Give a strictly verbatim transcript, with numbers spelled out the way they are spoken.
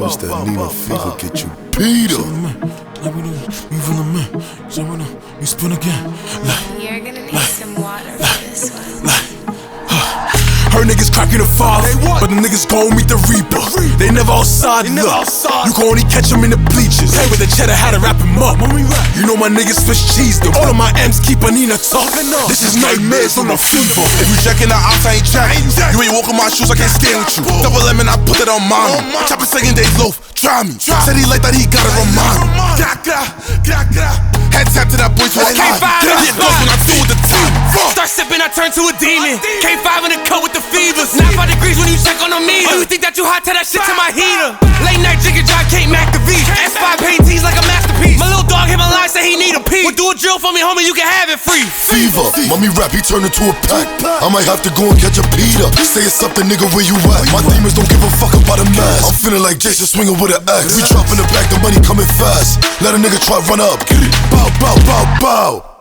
much that Nina fever get you Peter. Like we do, we from the man. So we know, we spin again. Like, You're gonna need like, some water for like, this one. like, huh. Her niggas cracking the five, but the niggas gon' meet the reaper. They never outside, they never outside. You can only catch them in the bleachers. Hey, with the cheddar, how to wrap him up. You know my niggas fish cheese, though. All of my M's keep a Nina tough. This is nightmares on the fever. If you checking the ops, I ain't jacking. You ain't walking my shoes, I can't stand with you. Double lemon, I put it on mine. Chopper second day loaf, try me. Said he like that, he gotta remind me. Gra, gra, gra, gra. Head tap to that boy, so I K five in the get lost when I do with the team. Start sipping, I turn to a demon. K five in the cut with the fevers. ninety-five degrees when you check on the meter. Oh, you think that you hot, tell that shit to my heater. Late night jigger job, can't Mac the V. S five paint tees like a masterpiece. My little dog hit my line, say he need a pee. Well, do a drill for me, homie, you can have it free. Fever, mommy rap, he turned into a pack. I might have to go and catch a Peter. Say it's something, nigga, where you at? My demons don't give a fuck about a mask. I'm feeling like Jason swinging with an axe. We drop in the back, the money coming fast. Let a nigga try run up. Bow, bow, bow, bow.